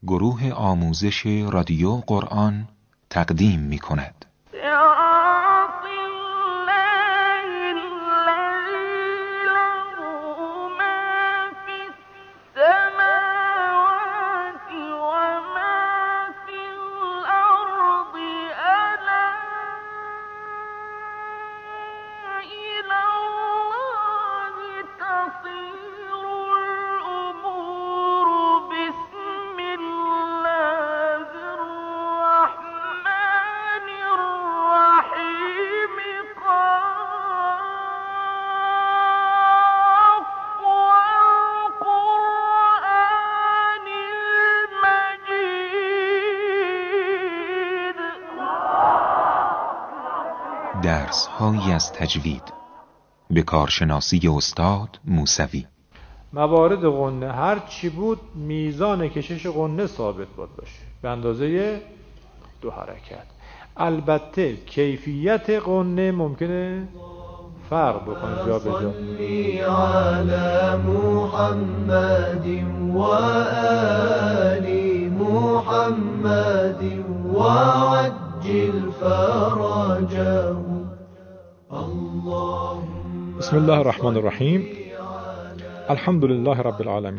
گروه آموزش رادیو قرآن تقدیم می کند. درس هایی از تجوید به کارشناسی استاد موسوی. موارد غنه هر چی بود میزان کشش غنه ثابت باشه به اندازه 2 حرکت. البته کیفیت غنه ممکنه فرق بکنه جا به جا. علی محمد و آل محمد و عجل فرجه. بسم الله الرحمن الرحیم. الحمد لله رب العالمین.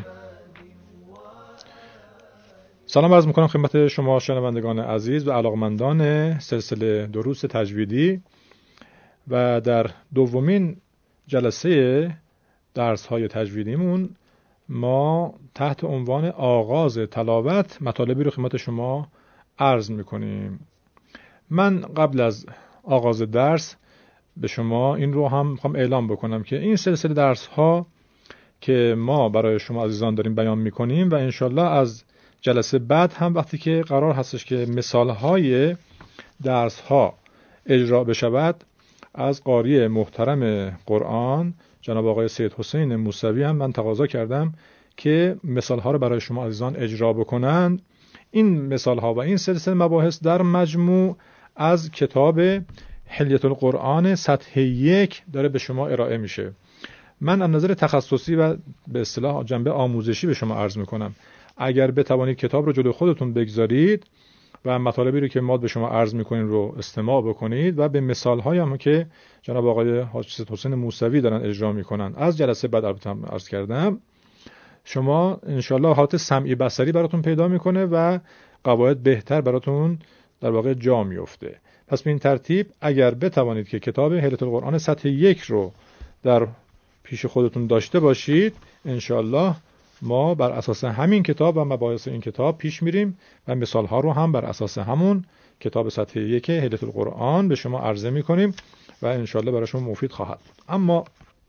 سلام عرض میکنم خدمت شما شنوندگان عزیز و علاقمندان سلسله دروس تجویدی و در دومین جلسه درس های تجویدیمون ما تحت عنوان آغاز تلاوت مطالبی رو خدمت شما عرض میکنیم. من قبل از آغاز درس به شما این رو هم میخوام اعلام بکنم که این سلسله درس ها که ما برای شما عزیزان داریم بیان میکنیم و انشالله از جلسه بعد هم وقتی که قرار هستش که مثال های درس ها اجرا بشود از قاری محترم قرآن جناب آقای سید حسین موسوی هم من تقاضا کردم که مثال ها رو برای شما عزیزان اجرا بکنند. این مثال ها و این سلسله مباحث در مجموع از کتاب حلیة القرآن سطح 1 داره به شما ارائه میشه. من از نظر تخصصی و به اصطلاح جنبه آموزشی به شما عرض میکنم. اگر بتوانید کتاب رو جلوی خودتون بگذارید و مطالبی رو که ما به شما عرض میکنیم رو استماع بکنید و به مثال‌های هم که جناب آقای حاج سید حسین موسوی دارن اجرا میکنن از جلسه بعد البته عرض کردم، شما انشالله حالت سمعی بصری براتون پیدا میکنه و قواعد بهتر براتون در واقع جا میفته. پس به این ترتیب اگر بتوانید که کتاب حلیة القرآن سطح 1 رو در پیش خودتون داشته باشید، انشالله ما بر اساس همین کتاب و مباحث این کتاب پیش میریم و مثالها رو هم بر اساس همون کتاب سطح 1 حلیة القرآن به شما عرضه میکنیم و انشالله برای شما مفید خواهد بود. اما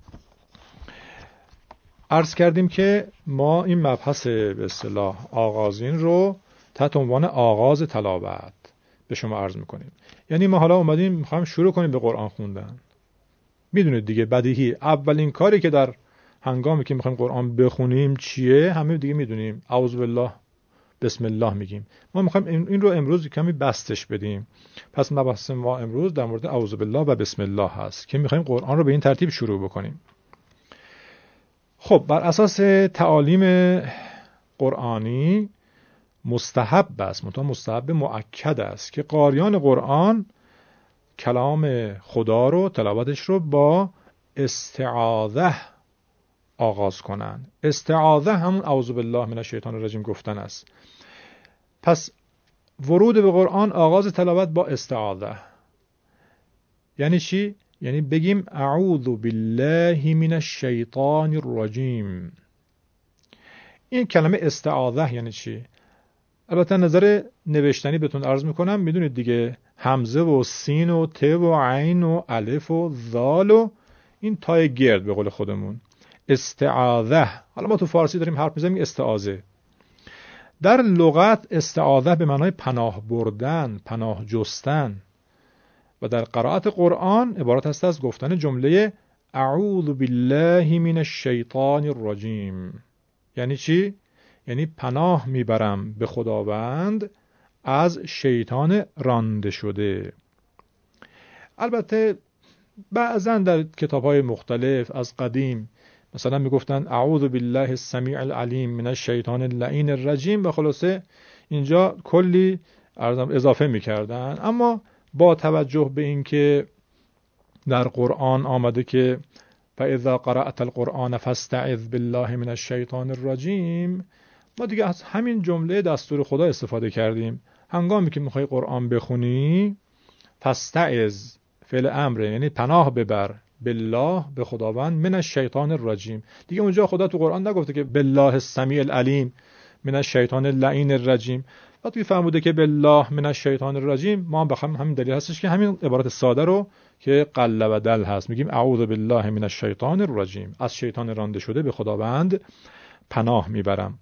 عرض کردیم که ما این مبحث به اصطلاح آغازین رو تحت عنوان آغاز تلاوت به شما عرض میکنیم. یعنی ما حالا اومدیم میخوایم شروع کنیم به قرآن خوندن. میدونید دیگه بدیهی اولین کاری که در هنگامی که میخوایم قرآن بخونیم چیه؟ همه دیگه میدونیم اعوذ بالله بسم الله میگیم. ما میخوایم این رو امروز کمی بستش بدیم. پس مبحث ما امروز در مورد اعوذ بالله و بسم الله هست که میخوایم قرآن رو به این ترتیب شروع بکنیم. خب بر اساس تعالیم قرآنی مستحب است، مستحب مؤکد است که قاریان قرآن کلام خدا رو تلاوتش رو با استعاذه آغاز کنن. استعاذه همون اعوذ بالله من الشیطان الرجیم گفتن است. پس ورود به قرآن آغاز تلاوت با استعاذه یعنی چی؟ یعنی بگیم اعوذ بالله من الشیطان الرجیم. این کلمه استعاذه یعنی چی؟ البته نظر نوشتنی بهتون عرض میکنم. میدونید دیگه همزه و سین و ت و عین و الف و ذال و این تای گرد به قول خودمون استعاذه. حالا ما تو فارسی داریم حرف میزنیم استعاذه. در لغت استعاذه به معنای پناه بردن، پناه جستن و در قرائت قرآن عبارت است از گفتن جمله اعوذ بالله من الشیطان الرجیم. یعنی چی؟ یعنی پناه میبرم به خداوند از شیطان رانده شده. البته بعضا در کتاب‌های مختلف از قدیم مثلا میگفتن اعوذ بالله السمیع العلیم من الشیطان اللعین الرجیم و خلاصه اینجا کلی اضافه میکردن. اما با توجه به اینکه در قرآن آمده که فاذا قرأت القرآن فاستعذ بالله من الشیطان الرجیم، ما دیگه از همین جمله دستور خدا استفاده کردیم. هنگامی که میخوای قرآن بخونی، فاستعذ فعل امره، یعنی پناه ببر، بالله به خداوند، من الشیطان الرجیم. دیگه اونجا خدا تو قرآن نگفته که بالله السمیع العلیم من الشیطان اللعین الرجیم. وقتی فهمیده که بالله من الشیطان الرجیم، ما بخوام همین دلیل هستش که همین عبارت ساده رو که قل و دل هست میگیم اعوذ بالله من الشیطان الرجیم، از شیطان رانده شده به خداوند پناه میبرم.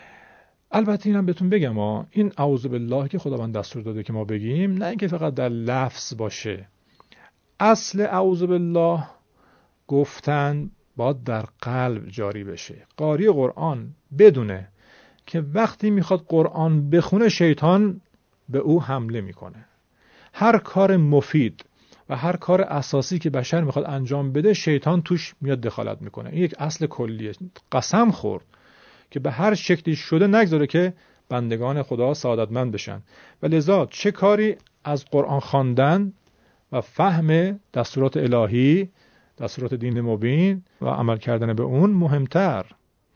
البته اینم بهتون بگم این اعوذ بالله که خداوند دستور داده که ما بگیم، نه اینکه فقط در لفظ باشه. اصل اعوذ بالله گفتن باید در قلب جاری بشه. قاری قرآن بدونه که وقتی میخواد قرآن بخونه شیطان به او حمله میکنه. هر کار مفید و هر کار اساسی که بشر میخواد انجام بده شیطان توش میاد دخالت میکنه. این یک اصل کلیه. قسم خورد که به هر شکلی شده نگذاره که بندگان خدا سعادتمند بشن و لذا چه کاری از قرآن خواندن و فهم دستورات الهی، دستورات دین مبین و عمل کردن به اون مهمتر.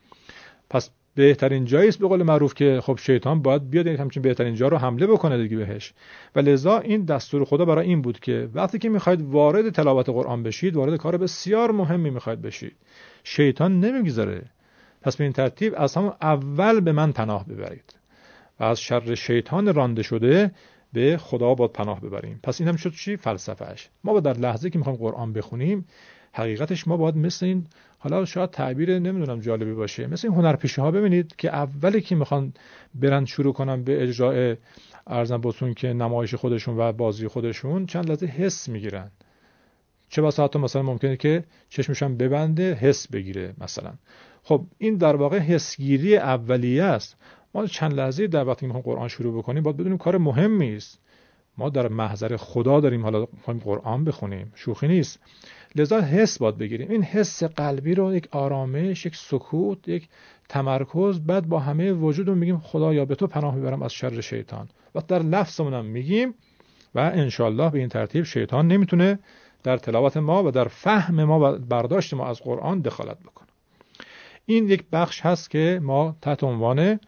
پس بهترین جایی است به قول معروف که خب شیطان باید بیاد همچین بهترین جا رو حمله بکنه دیگه بهش. و لذا این دستور خدا برای این بود که وقتی که میخواید وارد تلاوت قرآن بشید، وارد کار بسیار مهمی میخواید بشید، شیطان نمیگذاره. پس به این ترتیب از همون اول به من پناه ببرید و از شر شیطان رانده شده به خدا باید پناه ببریم. پس این هم شد چی؟ فلسفهش. ما با در لحظه که میخوایم قرآن بخونیم، حقیقتش ما باید مثل این، حالا شاید تعبیر نمیدونم جالبی باشه، مثل این هنرپیشه ها ببینید که اولی که میخوان برن شروع کنن به اجرای ارزم بهتون که نمایش خودشون و بازی خودشون، چند لحظه حس میگیرن. چه بسا حتی مثلا ممکنه که چشمشون ببنده حس بگیره مثلا. خب این در واقع حسگیری اولیه است. ما چند لحظه در وقتی میخوایم قرآن شروع بکنیم باید بدونیم کار مهمی است. ما در محضر خدا داریم حالا میخوایم قرآن بخونیم، شوخی نیست. لذا حس باید بگیریم. این حس قلبی رو یک آرامش، یک سکوت، یک تمرکز، بعد با همه وجودمون میگیم خدایا به تو پناه میبرم از شر شیطان. و در لفظمون هم میگیم و انشالله به این ترتیب شیطان نمیتونه در تلاوت ما و در فهم ما و برداشت ما از قرآن دخالت بکنه. این یک بخش هست که ما تحت عنوان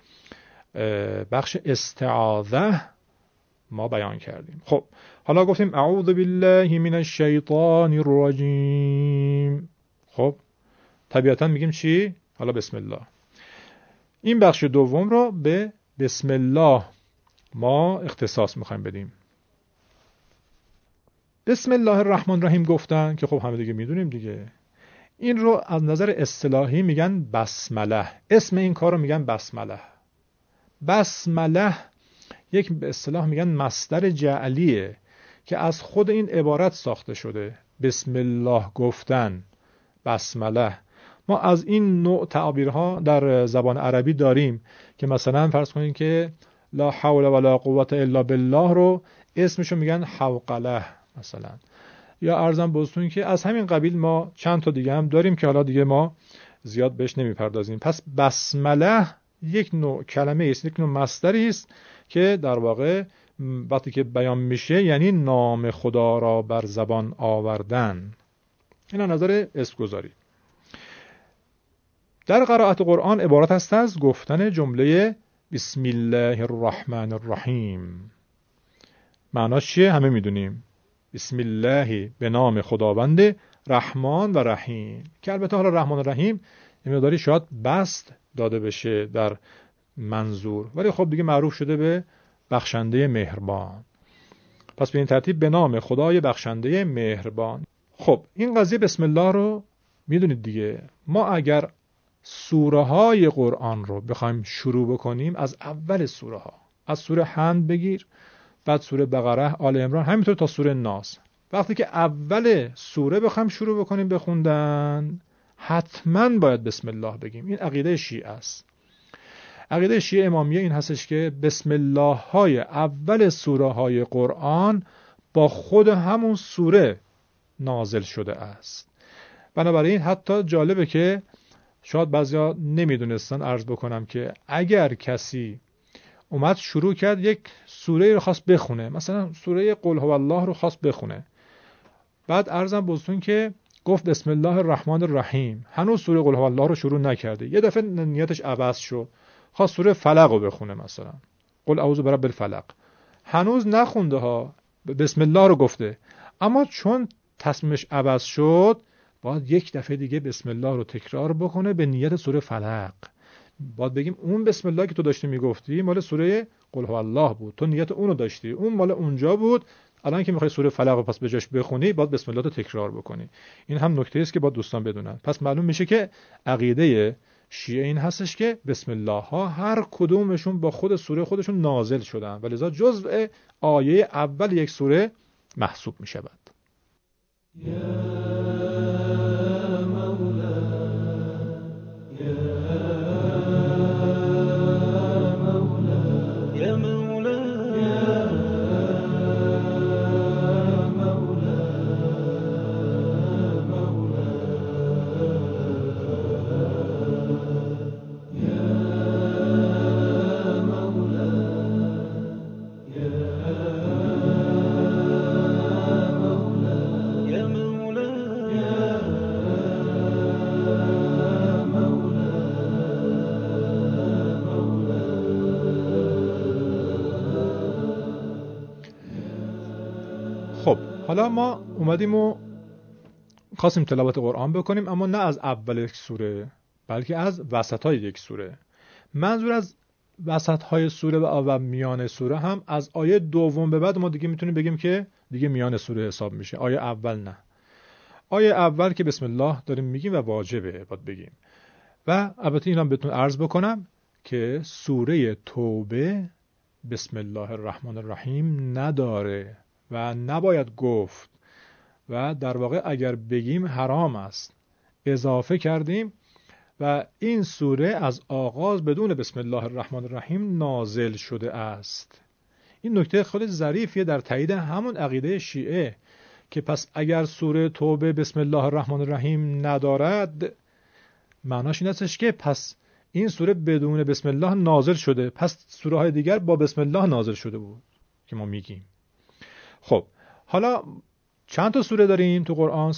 بخش استعاذه ما بیان کردیم. خب حالا گفتیم اعوذ بالله من الشیطان الرجیم. خب طبیعتا میگیم چی؟ حالا بسم الله. این بخش دوم رو به بسم الله ما اختصاص میخوایم بدیم. بسم الله الرحمن الرحیم گفتن که خب همه دیگه میدونیم دیگه. این رو از نظر اصطلاحی میگن بسمله. اسم این کار رو میگن بسمله. بسمله یک به اصطلاح میگن مصدر جعلیه که از خود این عبارت ساخته شده. بسم الله گفتن، بسمله. ما از این نوع تعبیرها در زبان عربی داریم که مثلا فرض کنید که لا حول ولا قوة الا بالله رو اسمشو میگن حوقله مثلا. یا ارزم بهتون که از همین قبیل ما چند تا دیگه هم داریم که حالا دیگه ما زیاد بهش نمیپردازیم. پس بسمله یک نوع کلمه است، یک نوع مصدری است که در واقع وقتی که بیان میشه یعنی نام خدا را بر زبان آوردن. این از نظر اسم گذاری. در قرائت قرآن عبارت است از گفتن جمله بسم الله الرحمن الرحیم. معناش چیه؟ همه میدونیم. بسم الله به نام خداوند رحمان و رحیم، که البته حالا رحمان و رحیم یه مقداری شاید بسط داده بشه در منظور، ولی خب دیگه معروف شده به بخشنده مهربان. پس به این ترتیب به نام خدای بخشنده مهربان. خب این قضیه بسم الله رو میدونید دیگه. ما اگر سوره های قرآن رو بخوایم شروع بکنیم از اول سوره ها، از سوره حمد بگیر، بعد سوره بقره، آل عمران، همینطور تا سوره ناس، وقتی که اول سوره بخوایم شروع بکنیم بخوندن حتما باید بسم الله بگیم. این عقیده شیعه است. عقیده شیعه امامیه این هستش که بسم الله های اول سوره های قرآن با خود همون سوره نازل شده است. بنابراین حتی جالبه که شاید بعضیا نمیدونستن عرض بکنم که اگر کسی اومد شروع کرد یک سوره رو خواست بخونه، مثلا سوره قل هو الله رو خواست بخونه، بعد عرضم بزرگتون که گفت بسم الله الرحمن الرحیم، هنوز سوره قل هو الله رو شروع نکرده، یه دفعه نیتش عوض شد خواست سوره فلق رو بخونه، مثلا قل اعوذ برب الفلق، هنوز نخونده ها، بسم الله رو گفته، اما چون تصمیمش عوض شد باید یک دفعه دیگه بسم الله رو تکرار بکنه به نیت سوره فلق. باید بگیم اون بسم الله که تو داشتی میگفتی مال سوره قل هو الله بود، تو نیت اونو داشتی، اون مال اونجا بود، الان که میخوای سوره فلق رو پس به جاش بخونی باید بسم الله رو تکرار بکنی. این هم نکته است که باید دوستان بدونن. پس معلوم میشه که عقیده شیعه این هستش که بسم الله ها هر کدومشون با خود سوره خودشون نازل شدن و لذا جزء آیه اول یک سوره محسوب میشود. خب حالا ما اومدیم و خواستیم تلاوت قرآن بکنیم، اما نه از اول یک سوره بلکه از وسطای یک سوره. منظور از وسطهای سوره و میان سوره هم از آیه دوم به بعد ما دیگه میتونیم بگیم که دیگه میان سوره حساب میشه، آیه اول نه. آیه اول که بسم الله داریم میگیم و واجبه باید بگیم. و البته اینم بهتون عرض بکنم که سوره توبه بسم الله الرحمن الرحیم نداره و نباید گفت و در واقع اگر بگیم حرام است، اضافه کردیم و این سوره از آغاز بدون بسم الله الرحمن الرحیم نازل شده است. این نکته خیلی ظریفیه در تایید همون عقیده شیعه که پس اگر سوره توبه بسم الله الرحمن الرحیم ندارد معناش این استش که پس این سوره بدون بسم الله نازل شده، پس سوره های دیگر با بسم الله نازل شده بود که ما میگیم. خب حالا چند تا سوره داریم تو قرآن؟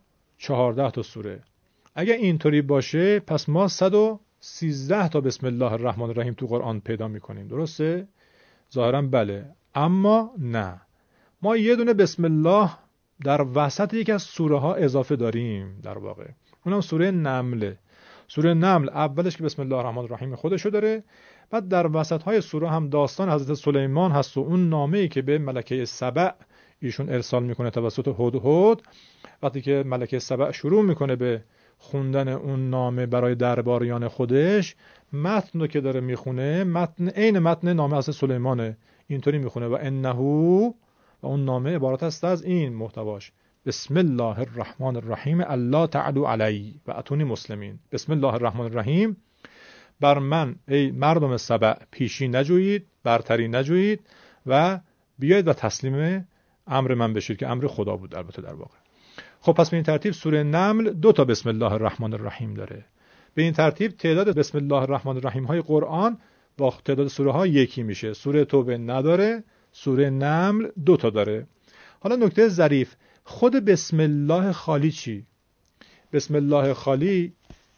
114 تا سوره. اگر اینطوری باشه پس ما 113 تا بسم الله الرحمن الرحیم تو قرآن پیدا میکنیم، درسته؟ ظاهرا بله، اما نه، ما یه دونه بسم الله در وسط یکی از سوره ها اضافه داریم در واقع، اونم سوره نمله. سوره نمل اولش که بسم الله الرحمن الرحیم خودشو داره، بعد در وسط های سوره هم داستان حضرت سلیمان هست و اون نامه‌ای که به ملکه سبع ایشون ارسال میکنه توسط هدهد. وقتی که ملکه سبع شروع میکنه به خوندن اون نامه برای درباریان خودش، متن رو که داره میخونه متن عین متن نامه حضرت سلیمانه، اینطوری میخونه و انه، و اون نامه عبارت است از این محتواش: بسم الله الرحمن الرحیم الا تعلوا علی و اتونی مسلمین. بسم الله الرحمن الرحیم، بر من ای مردم سبع پیشی نجویید، برتری نجویید و بیایید و تسلیم امر من بشید، که امر خدا بود البته در واقع. خب پس به این ترتیب سوره نمل 2 تا بسم الله الرحمن الرحیم داره. به این ترتیب تعداد بسم الله الرحمن الرحیم های قرآن با تعداد سوره ها یکی میشه. سوره توبه نداره، سوره نمل 2 تا داره. حالا نکته ظریف، خود بسم الله خالی چی؟ بسم الله خالی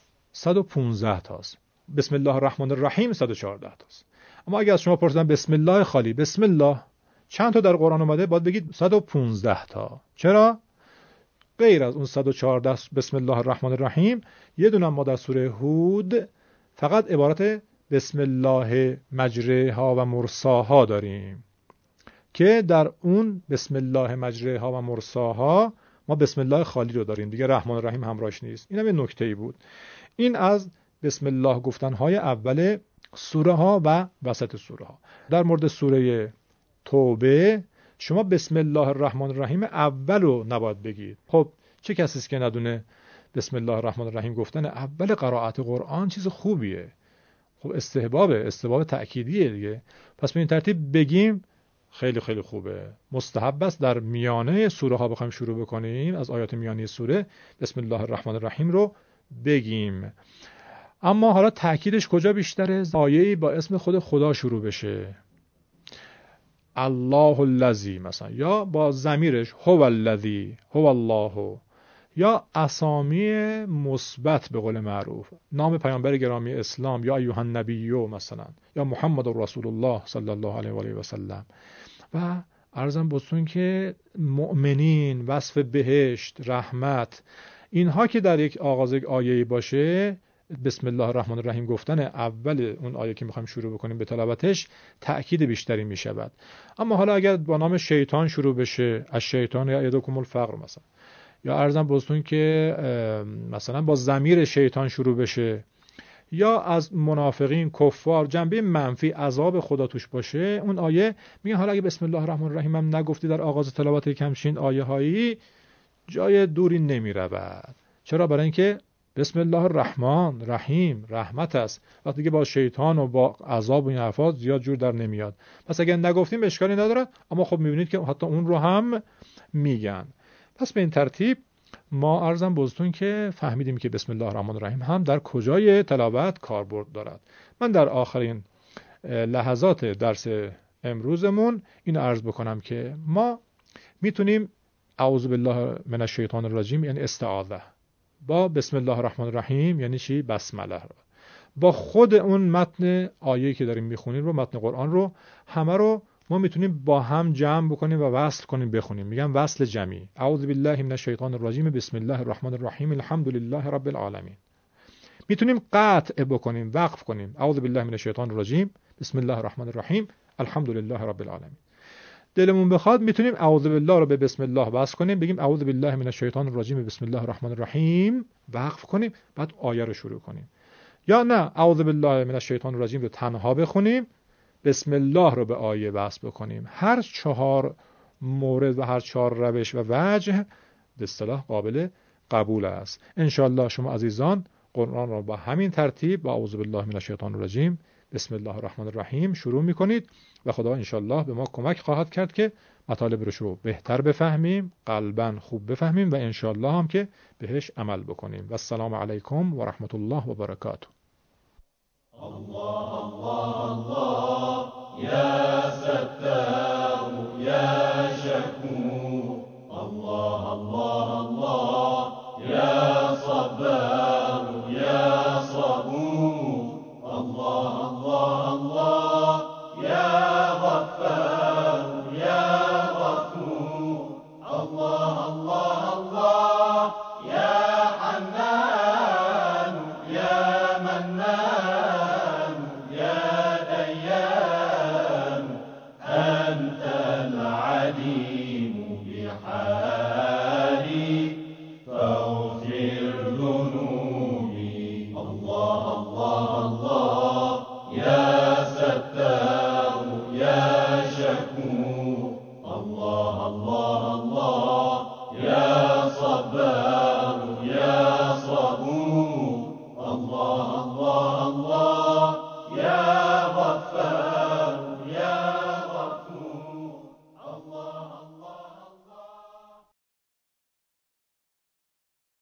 115 تاست، بسم الله الرحمن الرحیم 114 تاست. اما اگر از شما پرسیدن بسم الله خالی، بسم الله چند تا در قرآن اومده؟ باید بگید 115 تا. چرا؟ غیر از اون 114 بسم الله الرحمن الرحیم یه دونه ما در سوره هود فقط عبارت بسم الله مجریها و مرساها داریم که در اون بسم الله مجریها و مرساها ما بسم الله خالی رو داریم دیگه، رحمان الرحیم همراهش نیست. اینم یه نکته‌ای بود. این از بسم الله گفتنهای اول سوره ها و وسط سوره ها. در مورد سوره توبه شما بسم الله الرحمن الرحیم اول رو نباید بگید. خب چه کسی است که ندونه بسم الله الرحمن الرحیم گفتن اول قرائت قرآن چیز خوبیه؟ خب استحباب تأکیدیه دیگه. پس به این ترتیب بگیم خیلی خیلی خوبه. مستحب است در میانه سوره ها بخوایم شروع بکنیم، از آیات میانی سوره بسم الله الرحمن الرحیم رو بگیم. اما حالا تأکیدش کجا بیشتره؟ آیه‌ای با اسم خود خدا شروع بشه، الله الذی مثلا، یا با ضمیرش هو الذی، هو الله، یا اسامی مثبت به قول معروف، نام پیامبر گرامی اسلام، یا ایها النبی مثلا، یا محمد رسول الله صلی الله علیه و آله و سلم. و عرضم بستون که مؤمنین، وصف بهشت، رحمت، اینها که در یک آغاز آیه‌ای باشه، بسم الله الرحمن الرحیم گفتن اول اون آیه که میخوایم شروع بکنیم به تلاوتش تأکید بیشتری میشود. اما حالا اگر با نام شیطان شروع بشه، از شیطان یا یدکم الفقر مثلا، یا عرضم بستون که مثلا با ضمیر شیطان شروع بشه، یا از منافقین، کفار، جنبه منفی، عذاب خدا توش باشه، اون آیه میگه حالا اگه بسم الله الرحمن الرحیم هم نگفتی در آغاز تلاوت یک همچین آیه هایی، جای دوری نمی رود. چرا؟ برای اینکه بسم الله الرحمن رحیم رحمت است، وقتی که با شیطان و با عذاب و این حرفات زیاد جور در نمیاد. پس اگر نگفتیم اشکالی نداره، اما خب میبینید که حتی اون رو هم میگن. پس به این ترتیب ما عرضم بزرگتون که فهمیدیم که بسم الله الرحمن الرحیم هم در کجای تلاوت کاربرد دارد. من در آخرین لحظات درس امروزمون این عرض بکنم که ما میتونیم اعوذ بالله من الشیطان الرجیم یعنی استعاذه، با بسم الله الرحمن الرحیم یعنی چی؟ بسمله، با خود اون متن آیه‌ای که داریم میخونیم رو، متن قرآن رو، همه رو ما میتونیم با هم جمع بکنیم و وصل کنیم بخونیم. میگم وصل جمعی. اعوذ بالله من الشیطان الرجیم بسم الله الرحمن الرحیم الحمد لله رب العالمین. میتونیم قطع بکنیم، وقف کنیم. اعوذ بالله من الشیطان الرجیم بسم الله الرحمن الرحیم الحمد لله رب العالمین. دلمون بخواد میتونیم اعوذ بالله رو به بسم الله وصل کنیم، بگیم اعوذ بالله من الشیطان الرجیم بسم الله الرحمن الرحیم، وقف کنیم، بعد آیه رو شروع کنیم. یا نه اعوذ بالله من الشیطان الرجیم رو تنها بخونیم، بسم الله رو به آیه وصل بکنیم. هر 4 مورد و هر 4 روش و وجه به اصطلاح قابل قبول است. انشاءالله شما عزیزان قرآن را با همین ترتیب با اعوذ بالله من الشیطان الرجیم بسم الله الرحمن الرحیم شروع میکنید و خدا انشاءالله به ما کمک خواهد کرد که مطالب رو بهتر بفهمیم، قلباً خوب بفهمیم و انشاءالله هم که بهش عمل بکنیم. و السلام علیکم و رحمت الله و برکاته. الله